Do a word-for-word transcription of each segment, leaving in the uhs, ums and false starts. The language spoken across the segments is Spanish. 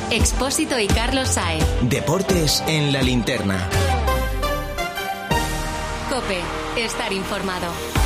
Expósito y Carlos Sáez. Deportes en la linterna. COPE. Estar informado.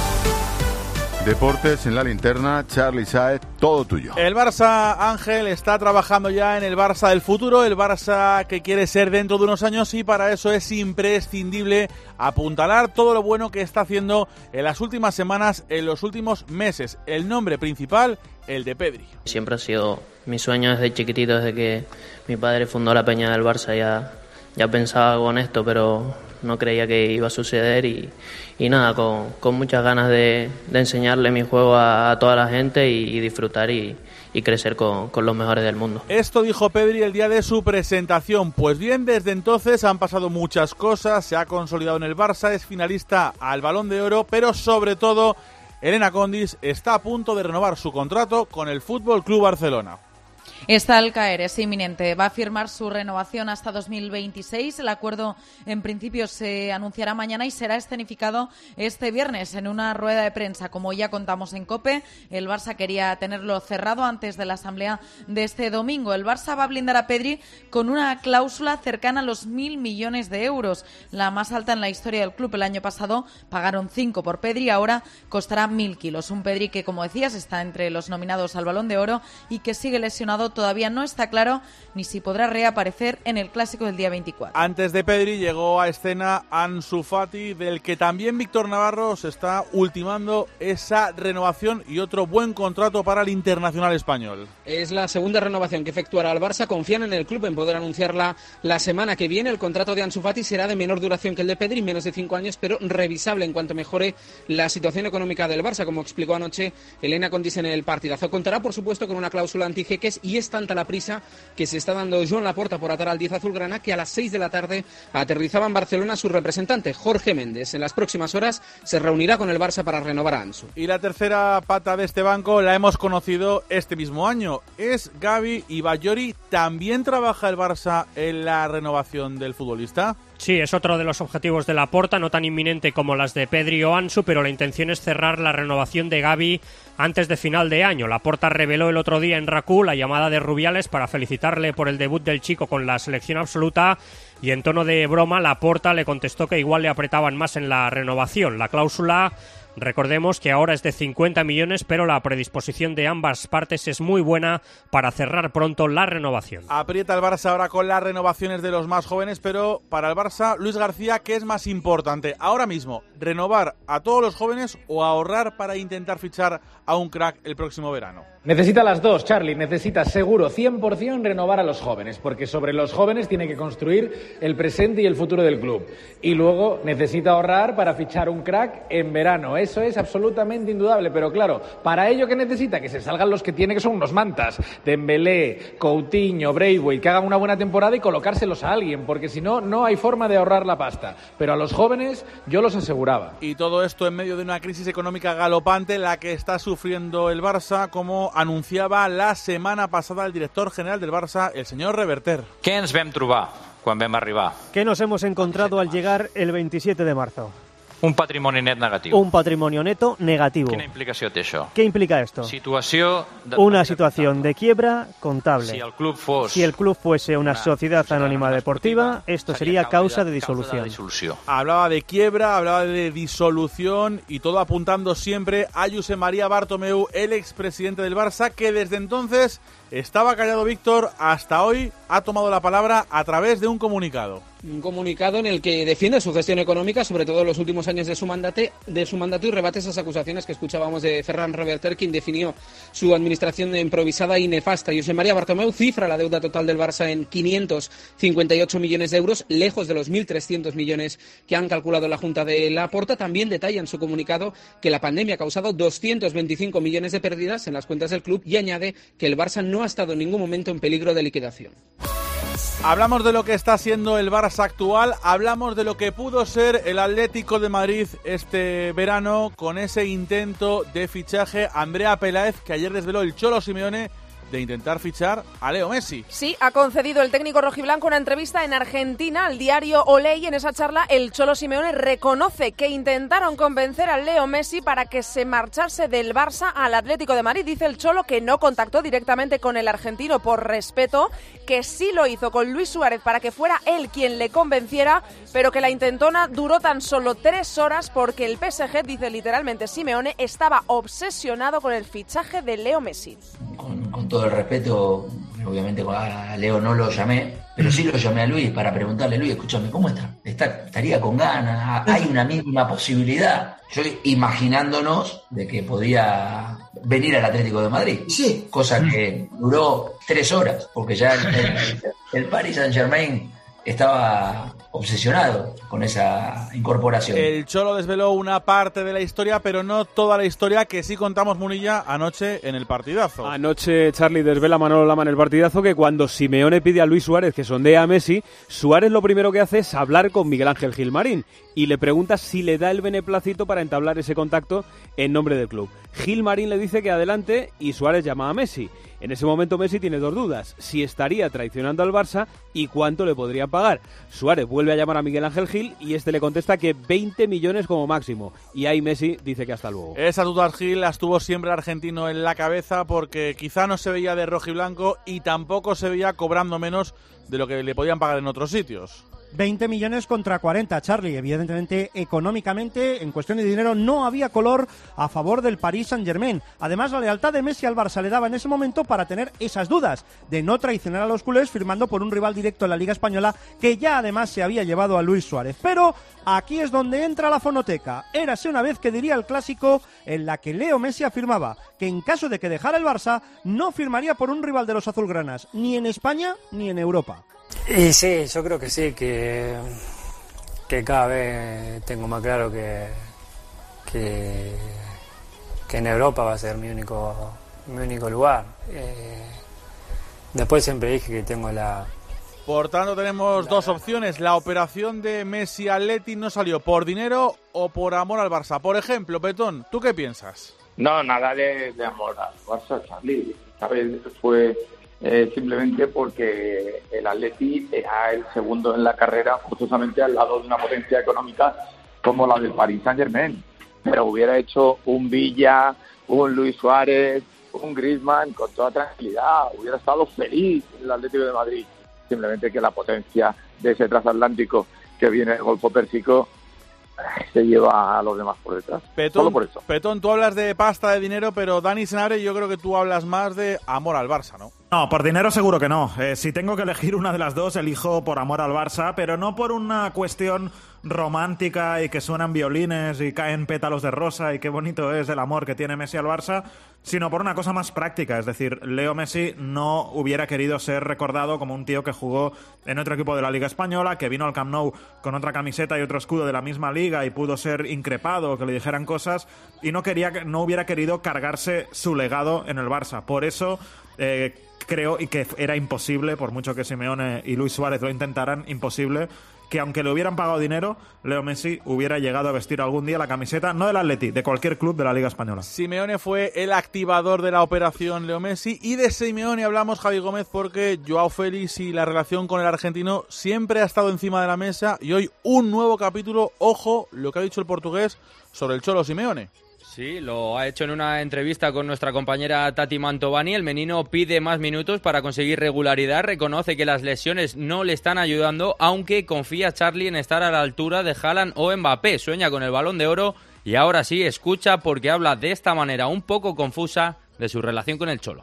Deportes en la linterna, Charly Sáez, todo tuyo. El Barça, Ángel, está trabajando ya en el Barça del futuro, el Barça que quiere ser dentro de unos años, y para eso es imprescindible apuntalar todo lo bueno que está haciendo en las últimas semanas, en los últimos meses. El nombre principal, el de Pedri. Siempre ha sido mi sueño desde chiquitito, desde que mi padre fundó la peña del Barça, ya, ya pensaba con esto, pero no creía que iba a suceder y, y nada, con, con muchas ganas de, de enseñarle mi juego a, a toda la gente y, y disfrutar y, y crecer con, con los mejores del mundo. Esto dijo Pedri el día de su presentación. Pues bien, desde entonces han pasado muchas cosas, se ha consolidado en el Barça, es finalista al Balón de Oro, pero sobre todo Elena Condis está a punto de renovar su contrato con el F C Barcelona. Está al caer, es inminente. Va a firmar su renovación hasta dos mil veintiséis. El acuerdo, en principio, se anunciará mañana y será escenificado este viernes en una rueda de prensa. Como ya contamos en COPE, el Barça quería tenerlo cerrado antes de la asamblea de este domingo. El Barça va a blindar a Pedri con una cláusula cercana a los mil millones de euros, la más alta en la historia del club. El año pasado pagaron cinco por Pedri, ahora costará mil kilos. Un Pedri que, como decías, está entre los nominados al Balón de Oro y que sigue lesionado. Todavía no está claro ni si podrá reaparecer en el Clásico del día veinticuatro. Antes de Pedri llegó a escena Ansu Fati, del que también Víctor Navarro se está ultimando esa renovación y otro buen contrato para el internacional español. Es la segunda renovación que efectuará el Barça. Confían en el club en poder anunciarla la semana que viene. El contrato de Ansu Fati será de menor duración que el de Pedri, menos de cinco años, pero revisable en cuanto mejore la situación económica del Barça, como explicó anoche Elena Condis en el partidazo. Contará, por supuesto, con una cláusula antijeques y es tanta la prisa que se está dando Joan Laporta por atar al diez azulgrana que a las seis de la tarde aterrizaba en Barcelona su representante, Jorge Méndez. En las próximas horas se reunirá con el Barça para renovar a Ansu. Y la tercera pata de este banco la hemos conocido este mismo año. Es Gavi y Bayori. ¿También trabaja el Barça en la renovación del futbolista? Sí, es otro de los objetivos de Laporta, no tan inminente como las de Pedri o Ansu, pero la intención es cerrar la renovación de Gavi antes de final de año. Laporta reveló el otro día en RACU la llamada de Rubiales para felicitarle por el debut del chico con la selección absoluta, y en tono de broma Laporta le contestó que igual le apretaban más en la renovación. La cláusula, recordemos que ahora es de cincuenta millones, pero la predisposición de ambas partes es muy buena para cerrar pronto la renovación. Aprieta el Barça ahora con las renovaciones de los más jóvenes, pero para el Barça, Luis García, ¿qué es más importante ahora mismo? ¿Renovar a todos los jóvenes o ahorrar para intentar fichar a un crack el próximo verano? Necesita las dos, Charly. Necesita seguro cien por ciento renovar a los jóvenes, porque sobre los jóvenes tiene que construir el presente y el futuro del club. Y luego necesita ahorrar para fichar un crack en verano. Eso es absolutamente indudable, pero claro, para ello, ¿qué necesita? Que se salgan los que tiene, que son unos mantas. Dembélé, Coutinho, Braithwaite, que hagan una buena temporada y colocárselos a alguien, porque si no, no hay forma de ahorrar la pasta. Pero a los jóvenes yo los aseguraba. Y todo esto en medio de una crisis económica galopante, la que está sufriendo el Barça, como anunciaba la semana pasada el director general del Barça, el señor Reverter. ¿Qué ens vam trobar quan vam arribar? ¿Qué nos hemos encontrado al llegar el veintisiete de marzo? Un patrimoni net negatiu. Un patrimonio neto negativo. Quina implicació té això? ¿Qué implica esto? Situació de... Una situación de quiebra contable. Si el club fos... Si el club fuese una sociedad anónima deportiva, esto sería causa de disolución. Hablaba de quiebra, hablaba de disolución y todo apuntando siempre a Josep María Bartomeu, el expresidente del Barça, que desde entonces estaba callado. Víctor, hasta hoy ha tomado la palabra a través de un comunicado. Un comunicado en el que defiende su gestión económica, sobre todo en los últimos años de su, mandate, de su mandato, y rebate esas acusaciones que escuchábamos de Ferran Reverter, quien definió su administración de improvisada y nefasta. Josep María Bartomeu cifra la deuda total del Barça en quinientos cincuenta y ocho millones de euros, lejos de los mil trescientos millones que han calculado la Junta de Laporta. También detalla en su comunicado que la pandemia ha causado doscientos veinticinco millones de pérdidas en las cuentas del club, y añade que el Barça no ha estado en ningún momento en peligro de liquidación. Hablamos de lo que está siendo el Barça actual, hablamos de lo que pudo ser el Atlético de Madrid este verano con ese intento de fichaje. Andrea Peláez, que ayer desveló el Cholo Simeone de intentar fichar a Leo Messi. Sí, ha concedido el técnico rojiblanco una entrevista en Argentina al diario Olé y en esa charla el Cholo Simeone reconoce que intentaron convencer al Leo Messi para que se marchase del Barça al Atlético de Madrid. Dice el Cholo que no contactó directamente con el argentino por respeto, que sí lo hizo con Luis Suárez para que fuera él quien le convenciera, pero que la intentona duró tan solo tres horas porque el P S G, dice literalmente Simeone, estaba obsesionado con el fichaje de Leo Messi. Con, con todo el respeto, obviamente a Leo no lo llamé, pero sí lo llamé a Luis para preguntarle, Luis, escúchame, ¿cómo está? está ¿Estaría con ganas? ¿Hay una mínima posibilidad? Yo imaginándonos de que podía venir al Atlético de Madrid, sí. Cosa que duró tres horas, porque ya el, el, el Paris Saint-Germain estaba obsesionado con esa incorporación. El Cholo desveló una parte de la historia, pero no toda la historia, que sí contamos, Munilla, anoche en el partidazo. Anoche, Charlie, desvela Manolo Lama en el partidazo que cuando Simeone pide a Luis Suárez que sondea a Messi, Suárez lo primero que hace es hablar con Miguel Ángel Gilmarín y le pregunta si le da el beneplácito para entablar ese contacto en nombre del club. Gilmarín le dice que adelante y Suárez llama a Messi. En ese momento Messi tiene dos dudas, si estaría traicionando al Barça y cuánto le podrían pagar. Suárez vuelve a llamar a Miguel Ángel Gil y este le contesta que veinte millones como máximo. Y ahí Messi dice que hasta luego. Esas dudas Gil las tuvo siempre el argentino en la cabeza porque quizá no se veía de rojiblanco y tampoco se veía cobrando menos de lo que le podían pagar en otros sitios. veinte millones contra cuarenta, Charlie. Evidentemente, económicamente, en cuestión de dinero, no había color a favor del Paris Saint-Germain. Además, la lealtad de Messi al Barça le daba en ese momento para tener esas dudas de no traicionar a los culés firmando por un rival directo en la Liga Española que ya además se había llevado a Luis Suárez. Pero aquí es donde entra la fonoteca. Érase una vez que diría el clásico en la que Leo Messi afirmaba que en caso de que dejara el Barça no firmaría por un rival de los azulgranas, ni en España ni en Europa. Y sí, yo creo que sí, que, que cada vez tengo más claro que, que, que en Europa va a ser mi único, mi único lugar. Eh, después siempre dije que tengo la... Por tanto, tenemos dos opciones. La operación de Messi Atleti no salió por dinero o por amor al Barça. Por ejemplo, Petón, ¿tú qué piensas? No, nada de, de amor al Barça, Charlie. ¿Sabes? Fue... Eh, simplemente porque el Atleti era el segundo en la carrera, forzosamente al lado de una potencia económica como la del Paris Saint-Germain. Pero hubiera hecho un Villa, un Luis Suárez, un Griezmann con toda tranquilidad. Hubiera estado feliz el Atlético de Madrid. Simplemente que la potencia de ese transatlántico que viene del Golfo Pérsico se lleva a los demás por detrás. Petón, Solo por eso. Petón, tú hablas de pasta, de dinero, pero Dani Senabre, yo creo que tú hablas más de amor al Barça, ¿no? No, por dinero seguro que no. Eh, si tengo que elegir una de las dos, elijo por amor al Barça, pero no por una cuestión romántica y que suenan violines y caen pétalos de rosa y qué bonito es el amor que tiene Messi al Barça, sino por una cosa más práctica. Es decir, Leo Messi no hubiera querido ser recordado como un tío que jugó en otro equipo de la Liga Española, que vino al Camp Nou con otra camiseta y otro escudo de la misma liga y pudo ser increpado, que le dijeran cosas, y no quería, no hubiera querido cargarse su legado en el Barça. Por eso eh, creo y que era imposible, por mucho que Simeone y Luis Suárez lo intentaran, imposible que aunque le hubieran pagado dinero, Leo Messi hubiera llegado a vestir algún día la camiseta, no del Atleti, de cualquier club de la Liga Española. Simeone fue el activador de la operación Leo Messi, y de Simeone hablamos, Javi Gómez, porque Joao Félix y la relación con el argentino siempre ha estado encima de la mesa, y hoy un nuevo capítulo, ojo, lo que ha dicho el portugués sobre el Cholo Simeone. Sí, lo ha hecho en una entrevista con nuestra compañera Tati Mantovani. El menino pide más minutos para conseguir regularidad, reconoce que las lesiones no le están ayudando, aunque confía Charlie en estar a la altura de Haaland o Mbappé. Sueña con el Balón de Oro y ahora sí escucha porque habla de esta manera un poco confusa de su relación con el Cholo.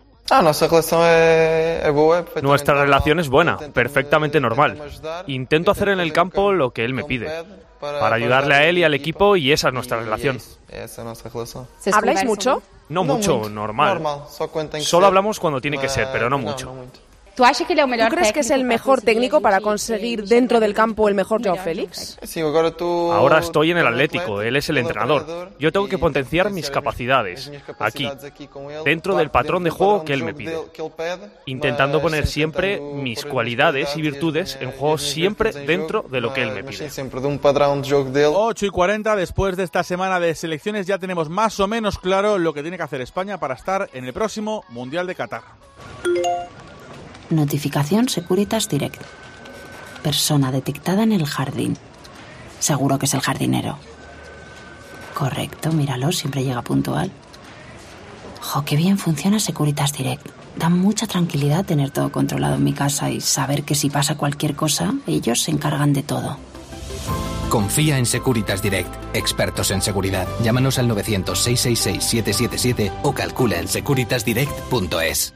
Nuestra relación es buena, perfectamente normal. Intento hacer en el campo lo que él me pide, para ayudarle a él y al equipo, y esa es nuestra relación. ¿Habláis mucho? No mucho, normal. Solo hablamos cuando tiene que ser, pero no mucho. ¿Tú crees que es el mejor técnico para conseguir dentro del campo el mejor Joao Félix? Ahora estoy en el Atlético, él es el entrenador. Yo tengo que potenciar mis capacidades, aquí, dentro del patrón de juego que él me pide. Intentando poner siempre mis cualidades y virtudes en juego, siempre dentro de lo que él me pide. ocho y cuarenta, después de esta semana de selecciones ya tenemos más o menos claro lo que tiene que hacer España para estar en el próximo Mundial de Qatar. Notificación Securitas Direct. Persona detectada en el jardín. Seguro que es el jardinero. Correcto, míralo, siempre llega puntual. Jo, qué bien funciona Securitas Direct. Da mucha tranquilidad tener todo controlado en mi casa y saber que si pasa cualquier cosa, ellos se encargan de todo. Confía en Securitas Direct, expertos en seguridad. Llámanos al novecientos, seiscientos sesenta y seis, siete siete siete o calcula en securitas direct punto es.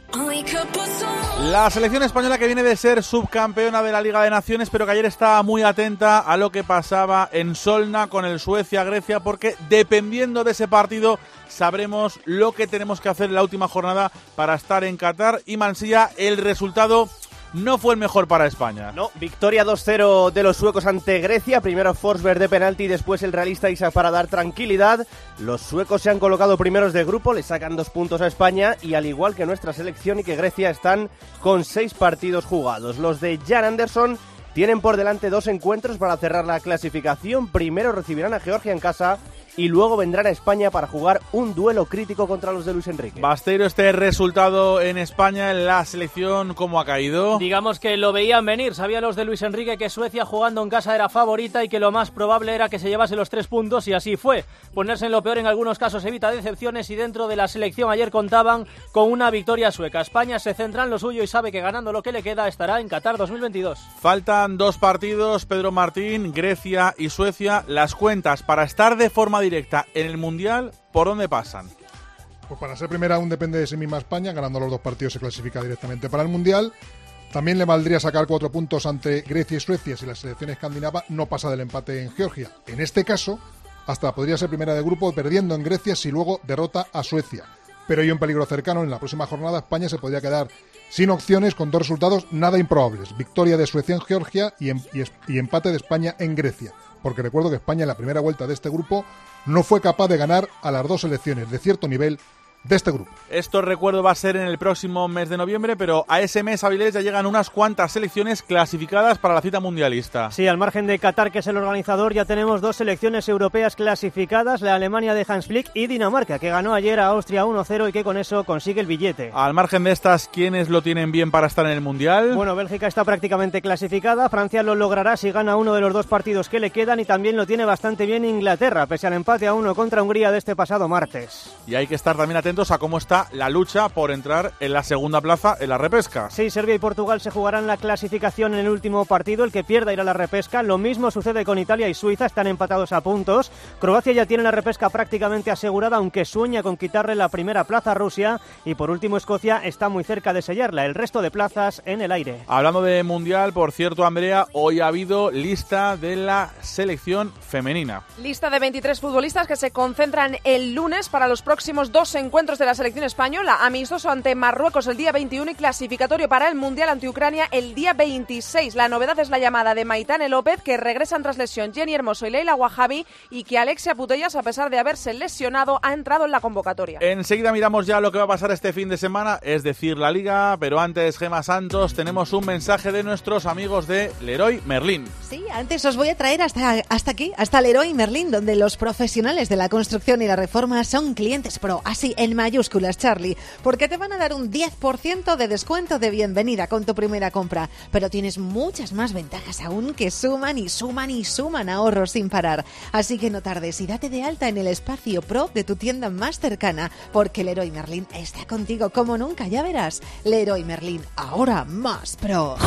La selección española, que viene de ser subcampeona de la Liga de Naciones, pero que ayer estaba muy atenta a lo que pasaba en Solna con el Suecia-Grecia, porque dependiendo de ese partido sabremos lo que tenemos que hacer en la última jornada para estar en Qatar. Y Mansilla, el resultado no fue el mejor para España. No, victoria dos cero de los suecos ante Grecia. Primero Forsberg de penalti y después el realista Isak para dar tranquilidad. Los suecos se han colocado primeros de grupo, le sacan dos puntos a España y al igual que nuestra selección y que Grecia están con seis partidos jugados. Los de Jan Anderson tienen por delante dos encuentros para cerrar la clasificación. Primero recibirán a Georgia en casa y luego vendrán a España para jugar un duelo crítico contra los de Luis Enrique. Basteiro, este resultado en España, en la selección, ¿cómo ha caído? Digamos que lo veían venir, sabían los de Luis Enrique que Suecia jugando en casa era favorita y que lo más probable era que se llevase los tres puntos, y así fue. Ponerse en lo peor en algunos casos evita decepciones, y dentro de la selección ayer contaban con una victoria sueca. España se centra en lo suyo y sabe que ganando lo que le queda estará en Qatar dos mil veintidós. Faltan dos partidos, Pedro Martín, Grecia y Suecia. Las cuentas para estar de forma directa en el Mundial, ¿por dónde pasan? Pues para ser primera aún depende de sí misma España. Ganando los dos partidos se clasifica directamente para el Mundial. También le valdría sacar cuatro puntos ante Grecia y Suecia si la selección escandinava no pasa del empate en Georgia. En este caso, hasta podría ser primera de grupo perdiendo en Grecia si luego derrota a Suecia. Pero hay un peligro cercano. En la próxima jornada España se podría quedar sin opciones con dos resultados nada improbables. Victoria de Suecia en Georgia y, en, y, es, y empate de España en Grecia. Porque recuerdo que España en la primera vuelta de este grupo no fue capaz de ganar a las dos selecciones de cierto nivel de este grupo. Esto, recuerdo, va a ser en el próximo mes de noviembre, pero a ese mes, Avilés, ya llegan unas cuantas selecciones clasificadas para la cita mundialista. Sí, al margen de Qatar, que es el organizador, ya tenemos dos selecciones europeas clasificadas, la Alemania de Hans Flick y Dinamarca, que ganó ayer a Austria uno cero y que con eso consigue el billete. Al margen de estas, ¿quiénes lo tienen bien para estar en el Mundial? Bueno, Bélgica está prácticamente clasificada, Francia lo logrará si gana uno de los dos partidos que le quedan, y también lo tiene bastante bien Inglaterra, pese al empate a uno contra Hungría de este pasado martes. Y hay que estar también atentos a cómo está la lucha por entrar en la segunda plaza en la repesca. Sí, Serbia y Portugal se jugarán la clasificación en el último partido, el que pierda irá a la repesca. Lo mismo sucede con Italia y Suiza, están empatados a puntos. Croacia ya tiene la repesca prácticamente asegurada, aunque sueña con quitarle la primera plaza a Rusia. Y por último, Escocia está muy cerca de sellarla, el resto de plazas en el aire. Hablando de Mundial, por cierto, Andrea, hoy ha habido lista de la selección femenina. Lista de veintitrés futbolistas que se concentran el lunes para los próximos dos encuentros de la selección española, amistoso ante Marruecos el día veintiuno y clasificatorio para el Mundial ante Ucrania el día veintiséis. La novedad es la llamada de Maitane López, que regresan tras lesión Jenny Hermoso y Leila Wahabi, y que Alexia Putellas, a pesar de haberse lesionado, ha entrado en la convocatoria. Enseguida miramos ya lo que va a pasar este fin de semana, es decir, la Liga, pero antes, Gemma Santos, tenemos un mensaje de nuestros amigos de Leroy Merlin. Sí, antes os voy a traer hasta, hasta aquí, hasta Leroy Merlin, donde los profesionales de la construcción y la reforma son clientes pro, así en mayúsculas, Charlie, porque te van a dar un diez por ciento de descuento de bienvenida con tu primera compra, pero tienes muchas más ventajas aún que suman y suman y suman ahorros sin parar. Así que no tardes y date de alta en el espacio pro de tu tienda más cercana, porque Leroy Merlin está contigo como nunca, ya verás. Leroy Merlin, ahora más pro.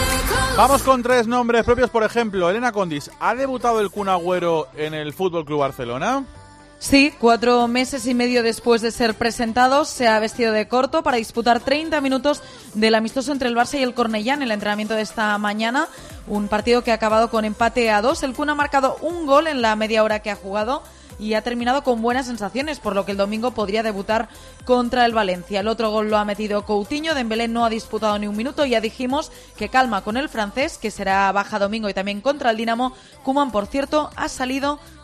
Vamos con tres nombres propios, por ejemplo, Elena Condis, ¿ha debutado el Kun Agüero en el F C Barcelona? Sí, cuatro meses y medio después de ser presentado, se ha vestido de corto para disputar treinta minutos del amistoso entre el Barça y el Cornellá en el entrenamiento de esta mañana. Un partido que ha acabado con empate a dos. El Kun ha marcado un gol en la media hora que ha jugado y ha terminado con buenas sensaciones, por lo que el domingo podría debutar contra el Valencia. El otro gol lo ha metido Coutinho. Dembélé no ha disputado ni un minuto. Ya dijimos que calma con el francés, que será baja domingo y también contra el Dinamo. Koeman, por cierto, ha salido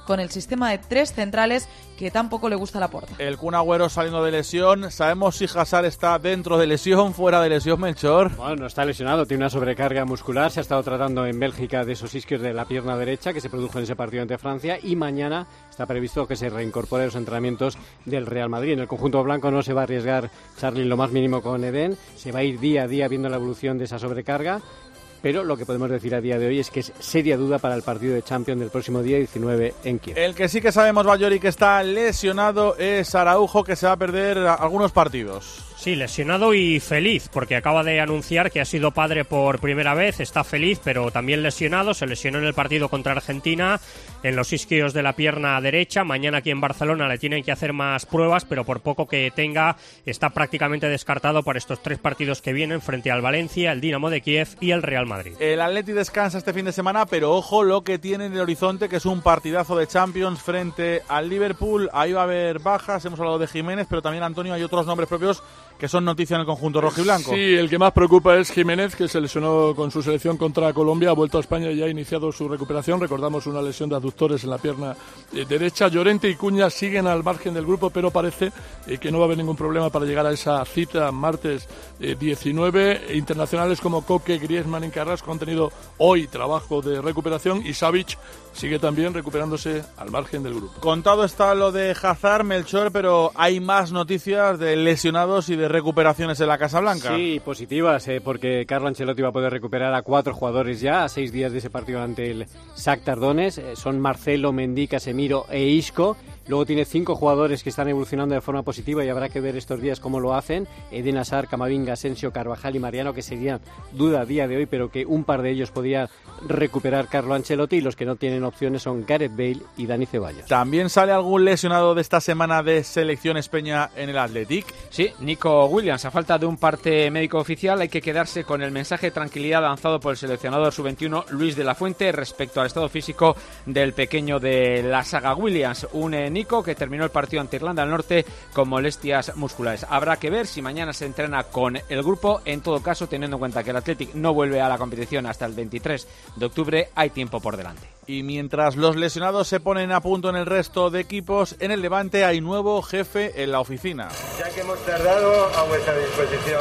con el sistema de tres centrales que tampoco le gusta a Laporta. El Kun Agüero saliendo de lesión. ¿Sabemos si Hazard está dentro de lesión, fuera de lesión, Melchor? Bueno, no está lesionado, tiene una sobrecarga muscular. Se ha estado tratando en Bélgica de esos isquios de la pierna derecha que se produjo en ese partido ante Francia, y mañana está previsto que se reincorpore a los entrenamientos del Real Madrid. En el conjunto blanco no se va a arriesgar Charly lo más mínimo con Eden, se va a ir día a día viendo la evolución de esa sobrecarga. Pero lo que podemos decir a día de hoy es que es seria duda para el partido de Champions del próximo día diecinueve en Kiev. El que sí que sabemos, Bayori, que está lesionado es Araujo, que se va a perder algunos partidos. Sí, lesionado y feliz, porque acaba de anunciar que ha sido padre por primera vez, está feliz, pero también lesionado. Se lesionó en el partido contra Argentina, en los isquios de la pierna derecha. Mañana aquí en Barcelona le tienen que hacer más pruebas, pero por poco que tenga, está prácticamente descartado para estos tres partidos que vienen frente al Valencia, el Dinamo de Kiev y el Real Madrid. El Atleti descansa este fin de semana, pero ojo lo que tiene en el horizonte, que es un partidazo de Champions frente al Liverpool. Ahí va a haber bajas, hemos hablado de Jiménez, pero también, Antonio, hay otros nombres propios que son noticia en el conjunto rojiblanco. Sí, el que más preocupa es Jiménez, que se lesionó con su selección contra Colombia, ha vuelto a España y ha iniciado su recuperación. Recordamos una lesión de aductores en la pierna eh, derecha. Llorente y Cuña siguen al margen del grupo, pero parece eh, que no va a haber ningún problema para llegar a esa cita martes eh, diecinueve. Internacionales como Koke, Griezmann y Carrasco han tenido hoy trabajo de recuperación, y Savic sigue también recuperándose al margen del grupo. Contado está lo de Hazard, Melchor, pero hay más noticias de lesionados y de recuperaciones en la Casa Blanca. Sí, positivas, eh, porque Carlo Ancelotti va a poder recuperar a cuatro jugadores ya, a seis días de ese partido ante el Shakhtar Donetsk. Eh, son Marcelo, Mendy, Casemiro e Isco. Luego tiene cinco jugadores que están evolucionando de forma positiva y habrá que ver estos días cómo lo hacen. Eden Hazard, Camavinga, Asensio, Carvajal y Mariano, que serían duda a día de hoy, pero que un par de ellos podía recuperar Carlo Ancelotti, y los que no tienen opciones son Gareth Bale y Dani Ceballos. ¿También sale algún lesionado de esta semana de selección España en el Athletic? Sí, Nico Williams. A falta de un parte médico oficial, hay que quedarse con el mensaje de tranquilidad lanzado por el seleccionador sub veintiuno Luis de la Fuente respecto al estado físico del pequeño de la saga Williams. Un Nico que terminó el partido ante Irlanda del Norte con molestias musculares. Habrá que ver si mañana se entrena con el grupo. En todo caso, teniendo en cuenta que el Athletic no vuelve a la competición hasta el veintitrés de octubre, hay tiempo por delante. Y mientras los lesionados se ponen a punto en el resto de equipos, en el Levante hay nuevo jefe en la oficina. Ya que hemos tardado, a vuestra disposición.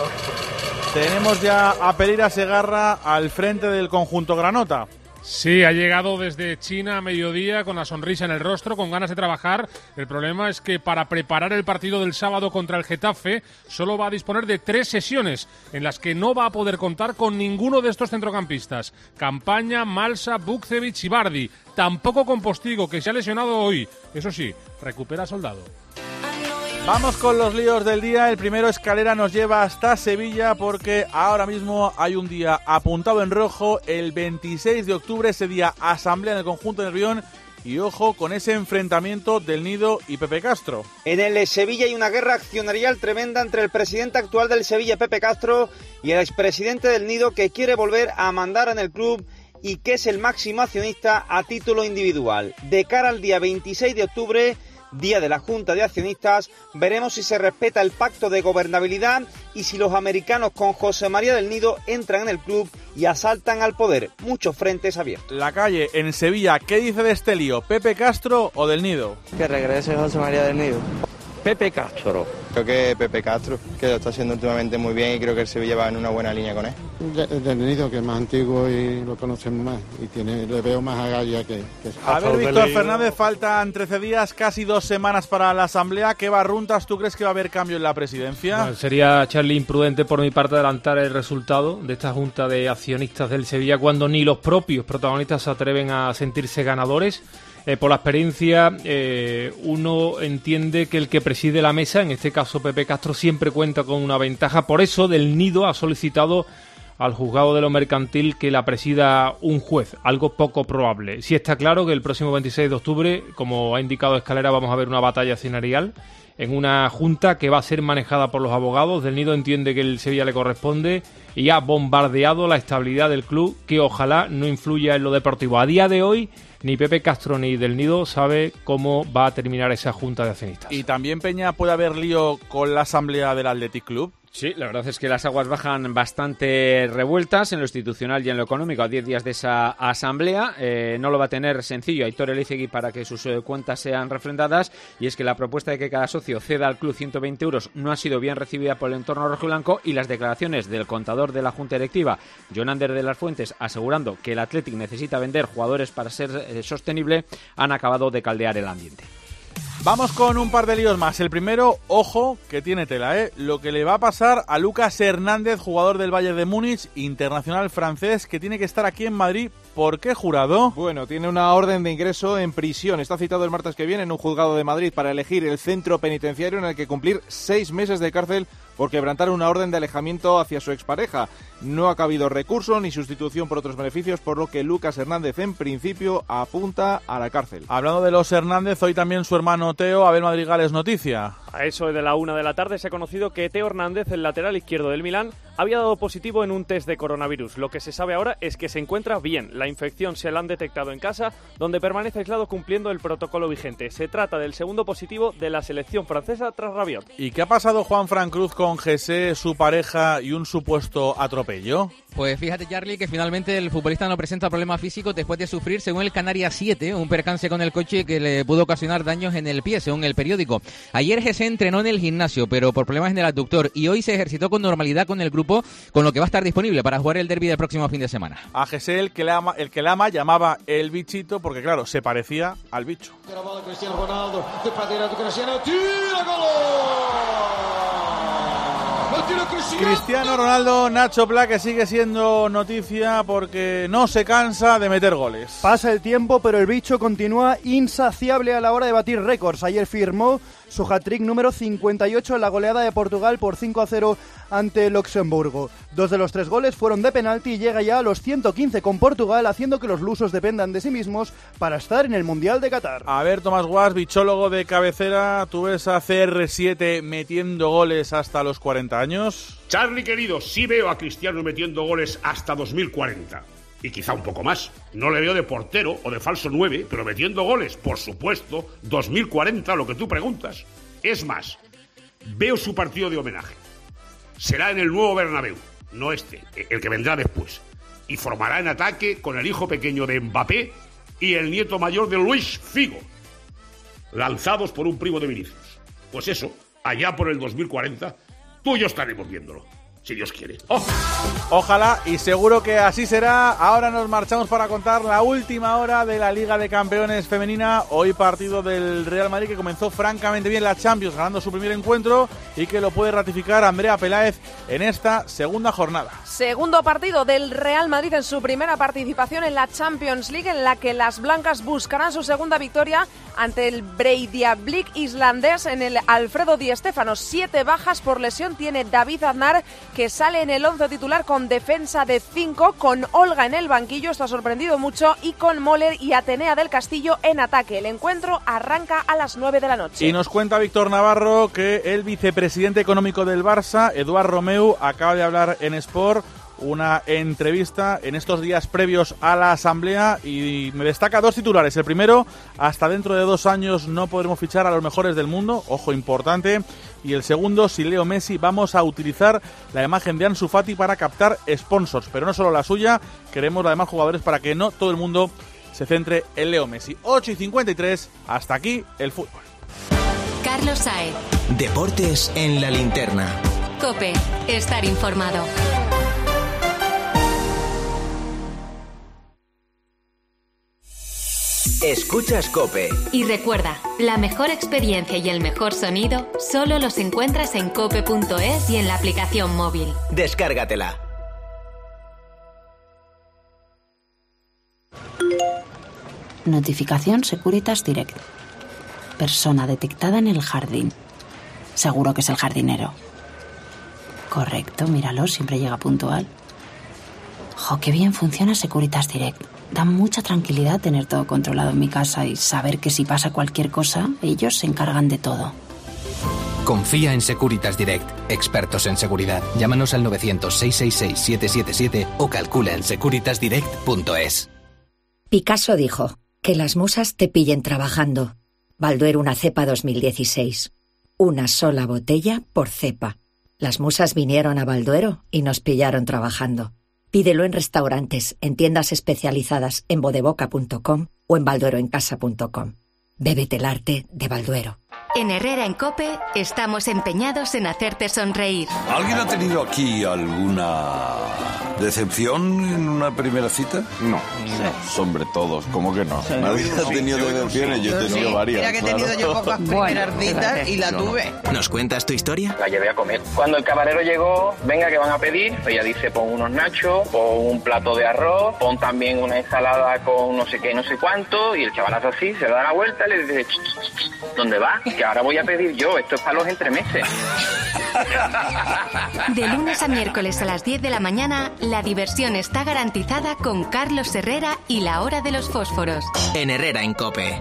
Tenemos ya a Pereira Segarra al frente del conjunto granota. Sí, ha llegado desde China a mediodía con la sonrisa en el rostro, con ganas de trabajar. El problema es que para preparar el partido del sábado contra el Getafe solo va a disponer de tres sesiones en las que no va a poder contar con ninguno de estos centrocampistas. Campaña, Malsa, Bukcevic y Bardi. Tampoco con Postigo, que se ha lesionado hoy. Eso sí, recupera a Soldado. Vamos con los líos del día. El primero, Escalera, nos lleva hasta Sevilla porque ahora mismo hay un día apuntado en rojo, el veintiséis de octubre, ese día asamblea en el conjunto de Nervión. Y ojo con ese enfrentamiento del Nido y Pepe Castro. En el Sevilla hay una guerra accionarial tremenda entre el presidente actual del Sevilla, Pepe Castro, y el expresidente del Nido, que quiere volver a mandar en el club y que es el máximo accionista a título individual. De cara al día veintiséis de octubre, día de la Junta de Accionistas, veremos si se respeta el pacto de gobernabilidad y si los americanos con José María del Nido entran en el club y asaltan al poder. Muchos frentes abiertos. La calle en Sevilla, ¿qué dice de este lío? ¿Pepe Castro o del Nido? Que regrese José María del Nido. Pepe Castro. Creo que Pepe Castro, que lo está haciendo últimamente muy bien, y creo que el Sevilla va en una buena línea con él. De, del Nido, que es más antiguo y lo conocemos más, y tiene, le veo más agallas que, que... A ver, Víctor Fernández, faltan trece días, casi dos semanas para la asamblea. ¿Qué barruntas tú crees que va a haber cambio en la presidencia? Bueno, sería, Charly, imprudente por mi parte adelantar el resultado de esta junta de accionistas del Sevilla cuando ni los propios protagonistas se atreven a sentirse ganadores. Eh, por la experiencia, eh, uno entiende que el que preside la mesa, en este caso Pepe Castro, siempre cuenta con una ventaja. Por eso, del Nido ha solicitado al juzgado de lo mercantil que la presida un juez, algo poco probable. Sí está claro que el próximo veintiséis de octubre, como ha indicado Escalera, vamos a ver una batalla accionarial en una junta que va a ser manejada por los abogados. Del Nido entiende que el Sevilla le corresponde y ha bombardeado la estabilidad del club, que ojalá no influya en lo deportivo. A día de hoy, ni Pepe Castro ni del Nido sabe cómo va a terminar esa junta de accionistas. ¿Y también, Peña, puede haber lío con la asamblea del Athletic Club? Sí, la verdad es que las aguas bajan bastante revueltas en lo institucional y en lo económico a diez días de esa asamblea. Eh, no lo va a tener sencillo Aitor Elizegui para que sus eh, cuentas sean refrendadas, y es que la propuesta de que cada socio ceda al club ciento veinte euros no ha sido bien recibida por el entorno rojiblanco, y las declaraciones del contador de la Junta Directiva, Jonander de las Fuentes, asegurando que el Athletic necesita vender jugadores para ser eh, sostenible, han acabado de caldear el ambiente. Vamos con un par de líos más. El primero, ojo, que tiene tela, ¿eh? Lo que le va a pasar a Lucas Hernández, jugador del Bayern de Múnich, internacional francés, que tiene que estar aquí en Madrid. ¿Por qué, jurado? Bueno, tiene una orden de ingreso en prisión. Está citado el martes que viene en un juzgado de Madrid para elegir el centro penitenciario en el que cumplir seis meses de cárcel por quebrantar una orden de alejamiento hacia su expareja. No ha cabido recurso ni sustitución por otros beneficios, por lo que Lucas Hernández en principio apunta a la cárcel. Hablando de los Hernández, hoy también su hermano Teo, Abel Madrigal, es noticia. A eso de la una de la tarde se ha conocido que Teo Hernández, el lateral izquierdo del Milán, había dado positivo en un test de coronavirus. Lo que se sabe ahora es que se encuentra bien. La infección se la han detectado en casa, donde permanece aislado cumpliendo el protocolo vigente. Se trata del segundo positivo de la selección francesa tras Rabiot. ¿Y qué ha pasado Juanfran Cruz con José, su pareja y un supuesto atropello? Pues fíjate, Charlie, que finalmente el futbolista no presenta problemas físicos después de sufrir, según el Canarias siete, un percance con el coche que le pudo ocasionar daños en el pie, según el periódico. Ayer José entrenó en el gimnasio, pero por problemas en el aductor, y hoy se ejercitó con normalidad con el grupo, con lo que va a estar disponible para jugar el derbi del próximo fin de semana. A José, el que le ama, el que le ama, llamaba el bichito porque, claro, se parecía al bicho. Cristiano Ronaldo, Nacho Pla, que sigue siendo noticia porque no se cansa de meter goles. Pasa el tiempo, pero el bicho continúa insaciable a la hora de batir récords. Ayer firmó su hat-trick número cincuenta y ocho en la goleada de Portugal por cinco a cero ante Luxemburgo. Dos de los tres goles fueron de penalti y llega ya a los ciento quince con Portugal, haciendo que los lusos dependan de sí mismos para estar en el Mundial de Qatar. A ver, Tomás Guas, bichólogo de cabecera, ¿tú ves a C R siete metiendo goles hasta los cuarenta años? Charlie, querido, sí veo a Cristiano metiendo goles hasta dos mil cuarenta. Y quizá un poco más. No le veo de portero o de falso nueve, pero metiendo goles, por supuesto, dos mil cuarenta, lo que tú preguntas. Es más, veo su partido de homenaje. Será en el nuevo Bernabéu, no este, el que vendrá después. Y formará en ataque con el hijo pequeño de Mbappé y el nieto mayor de Luis Figo, lanzados por un primo de Vinicius. Pues eso, allá por el dos mil cuarenta, tú y yo estaremos viéndolo. Si Dios quiere. ¡Oh! Ojalá, y seguro que así será. Ahora nos marchamos para contar la última hora de la Liga de Campeones femenina. Hoy partido del Real Madrid, que comenzó francamente bien la Champions, ganando su primer encuentro, y que lo puede ratificar Andrea Peláez en esta segunda jornada. Segundo partido del Real Madrid en su primera participación en la Champions League, en la que las blancas buscarán su segunda victoria ante el Breiðablik islandés en el Alfredo Di Stéfano. Siete bajas por lesión tiene David Aznar, que sale en el once titular con defensa de cinco, con Olga en el banquillo, esto ha sorprendido mucho, y con Moller y Atenea del Castillo en ataque. El encuentro arranca a las nueve de la noche. Y nos cuenta Víctor Navarro que el vicepresidente económico del Barça, Eduard Romeu, acaba de hablar en Sport, una entrevista en estos días previos a la asamblea, y me destaca dos titulares. El primero, hasta dentro de dos años no podremos fichar a los mejores del mundo, ojo importante. Y el segundo, si Leo Messi, vamos a utilizar la imagen de Ansu Fati para captar sponsors, pero no solo la suya, queremos además jugadores para que no todo el mundo se centre en Leo Messi. ocho y cincuenta y tres, hasta aquí el fútbol. Carlos Saez. Deportes en la linterna. COPE, estar informado. Escuchas COPE. Y recuerda, la mejor experiencia y el mejor sonido solo los encuentras en cope punto es y en la aplicación móvil. Descárgatela. Notificación Securitas Direct. Persona detectada en el jardín. Seguro que es el jardinero. Correcto, míralo, siempre llega puntual. Jo, qué bien funciona Securitas Direct. Da mucha tranquilidad tener todo controlado en mi casa y saber que si pasa cualquier cosa, ellos se encargan de todo. Confía en Securitas Direct, expertos en seguridad. Llámanos al novecientos, seiscientos sesenta y seis, siete siete siete o calcula en securitas direct punto es. Picasso dijo, que las musas te pillen trabajando. Balduero una cepa dos mil dieciséis. Una sola botella por cepa. Las musas vinieron a Balduero y nos pillaron trabajando. Pídelo en restaurantes, en tiendas especializadas en bodeboca punto com o en baldueroencasa punto com. Bébete el arte de Balduero. En Herrera en COPE estamos empeñados en hacerte sonreír. ¿Alguien ha tenido aquí alguna decepción en una primera cita? No, sí. Sobre todos, ¿cómo que no? Sí. Nadie ha tenido decepciones, yo he tenido sí. varias. Mira que he tenido claro. yo pocas primeras citas y la no, tuve. No. ¿Nos cuentas tu historia? La llevé a comer. Cuando el camarero llegó, venga, ¿qué van a pedir? Ella dice, pon unos nachos, pon un plato de arroz, pon también una ensalada con no sé qué, no sé cuánto, y el chavalazo así, se da la vuelta y le dice, ¿dónde va? Que ahora voy a pedir yo, esto es para los entremeses. De lunes a miércoles a las diez de la mañana, la diversión está garantizada con Carlos Herrera y la Hora de los Fósforos. En Herrera en COPE.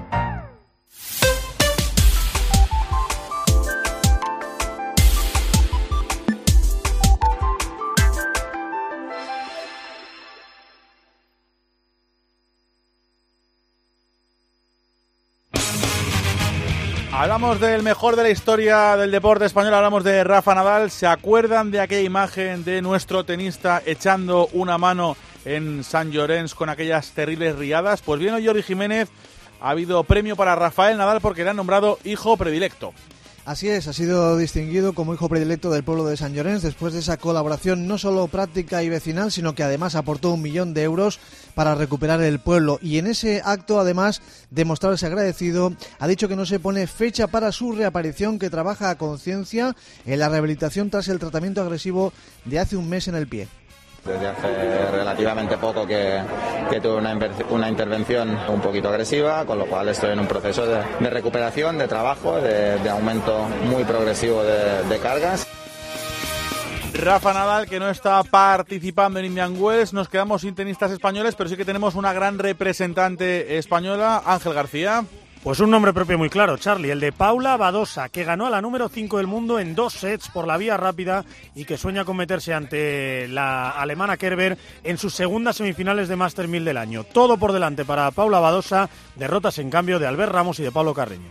Hablamos del mejor de la historia del deporte español, hablamos de Rafa Nadal. ¿Se acuerdan de aquella imagen de nuestro tenista echando una mano en Sant Llorenç con aquellas terribles riadas? Pues bien, hoy Jordi Jiménez, ha habido premio para Rafael Nadal porque le han nombrado hijo predilecto. Así es, ha sido distinguido como hijo predilecto del pueblo de Sant Llorenç después de esa colaboración no solo práctica y vecinal, sino que además aportó un millón de euros para recuperar el pueblo. Y en ese acto, además de mostrarse agradecido, ha dicho que no se pone fecha para su reaparición, que trabaja a conciencia en la rehabilitación tras el tratamiento agresivo de hace un mes en el pie. Desde hace relativamente poco que, que tuve una, una intervención un poquito agresiva, con lo cual estoy en un proceso de, de recuperación, de trabajo, de, de aumento muy progresivo de, de cargas. Rafa Nadal, que no está participando en Indian Wells. Nos quedamos sin tenistas españoles, pero sí que tenemos una gran representante española, Ángel García. Pues un nombre propio muy claro, Charlie, el de Paula Badosa, que ganó a la número cinco del mundo en dos sets por la vía rápida y que sueña con meterse ante la alemana Kerber en sus segundas semifinales de Masters mil del año. Todo por delante para Paula Badosa, derrotas en cambio de Albert Ramos y de Pablo Carreño.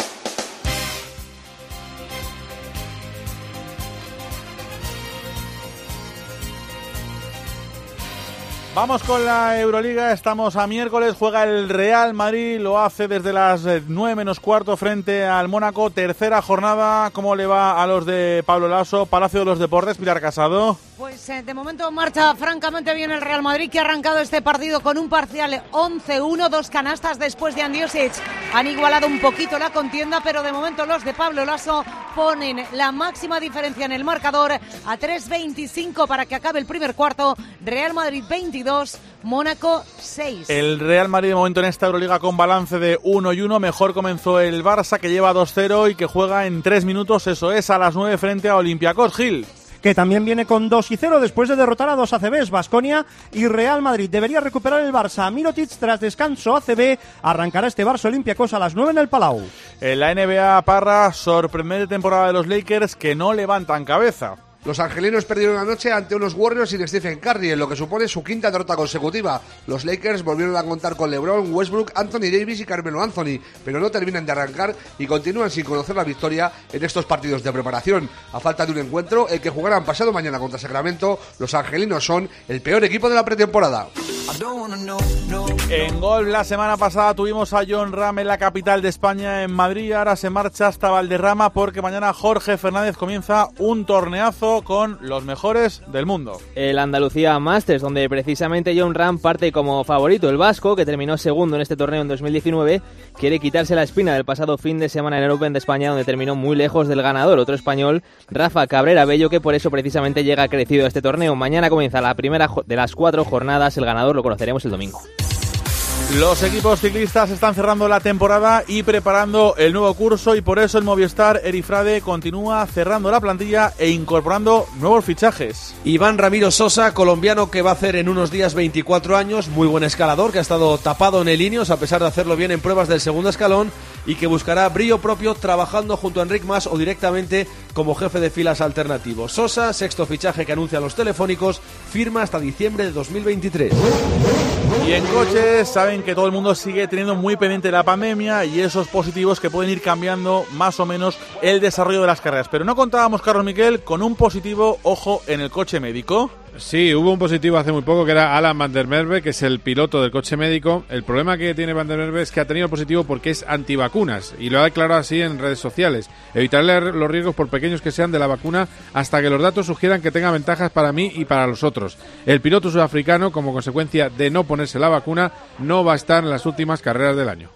Vamos con la Euroliga, estamos a miércoles, juega el Real Madrid, lo hace desde las nueve menos cuarto frente al Mónaco, tercera jornada. ¿Cómo le va a los de Pablo Laso? Palacio de los Deportes, Pilar Casado. Pues eh, de momento marcha francamente bien el Real Madrid, que ha arrancado este partido con un parcial once uno, dos canastas después de Andiosic. Han igualado un poquito la contienda, pero de momento los de Pablo Laso ponen la máxima diferencia en el marcador a tres veinticinco para que acabe el primer cuarto. Real Madrid veintidós, Mónaco seis. El Real Madrid de momento en esta Euroliga con balance de uno y uno. Mejor comenzó el Barça, que lleva dos cero y que juega en tres minutos, eso es, a las nueve frente a Olympiacos. Gil. Que también viene con dos y cero después de derrotar a dos A C Bs, Baskonia y Real Madrid. Debería recuperar el Barça. Mirotic tras descanso A C B. Arrancará este Barça Olympiacos a las nueve en el Palau. En la N B A, Parra, sorprendente temporada de los Lakers que no levantan cabeza. Los angelinos perdieron anoche ante unos Warriors sin Stephen Curry, en lo que supone su quinta derrota consecutiva. Los Lakers volvieron a contar con LeBron, Westbrook, Anthony Davis y Carmelo Anthony, pero no terminan de arrancar y continúan sin conocer la victoria en estos partidos de preparación. A falta de un encuentro, el que jugarán pasado mañana contra Sacramento, los angelinos son el peor equipo de la pretemporada. En golf, la semana pasada tuvimos a Jon Rahm en la capital de España, en Madrid. Ahora se marcha hasta Valderrama porque mañana Jorge Fernández comienza un torneazo con los mejores del mundo. El Andalucía Masters, donde precisamente Jon Rahm parte como favorito. El vasco, que terminó segundo en este torneo en dos mil diecinueve, quiere quitarse la espina del pasado fin de semana en el Open de España, donde terminó muy lejos del ganador, otro español, Rafa Cabrera Bello, que por eso precisamente llega crecido a este torneo. Mañana comienza la primera de las cuatro jornadas. El ganador lo conoceremos el domingo. Los equipos ciclistas están cerrando la temporada y preparando el nuevo curso, y por eso el Movistar Erifrade continúa cerrando la plantilla e incorporando nuevos fichajes. Iván Ramiro Sosa, colombiano, que va a hacer en unos días veinticuatro años, muy buen escalador, que ha estado tapado en el Ineos a pesar de hacerlo bien en pruebas del segundo escalón, y que buscará brillo propio trabajando junto a Enric Mas o directamente como jefe de filas alternativo. Sosa, sexto fichaje que anuncian los telefónicos, firma hasta diciembre de dos mil veintitrés. Y en coches saben que todo el mundo sigue teniendo muy pendiente la pandemia y esos positivos que pueden ir cambiando más o menos el desarrollo de las carreras. Pero no contábamos, Carlos Miquel, con un positivo, ojo, en el coche médico. Sí, hubo un positivo hace muy poco que era Alan van der Merwe, que es el piloto del coche médico. El problema que tiene van der Merwe es que ha tenido positivo porque es antivacunas y lo ha declarado así en redes sociales. Evitarle los riesgos, por pequeños que sean, de la vacuna hasta que los datos sugieran que tenga ventajas para mí y para los otros. El piloto sudafricano, como consecuencia de no ponerse la vacuna, no va a estar en las últimas carreras del año.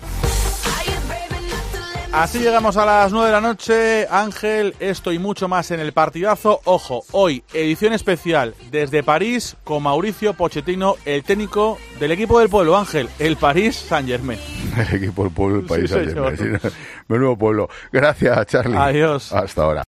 Así llegamos a las nueve de la noche. Ángel, esto y mucho más en el partidazo. Ojo, hoy edición especial desde París con Mauricio Pochettino, el técnico del equipo del pueblo, Ángel, el Paris Saint-Germain. El equipo del pueblo, el Paris sí, Saint-Germain. Menudo pueblo. Gracias, Charlie. Adiós. Hasta ahora.